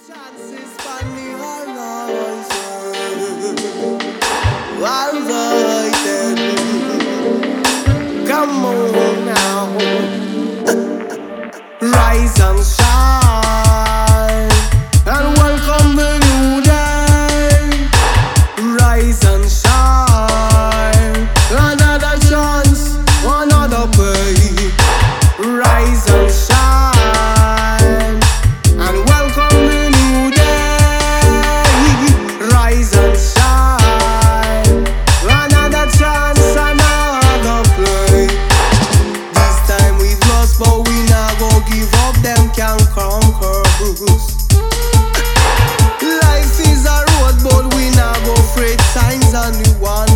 Chances for the horizon, avoided. Come on now, rise and shine, and welcome the new day. Rise and shine, another chance, another way. Rise and shine, and welcome the new day. Rise and shine, another chance, another play. This time we've lost, but we not go give up. Them can conquer us. Life is a road, but we not go afraid. Signs and we want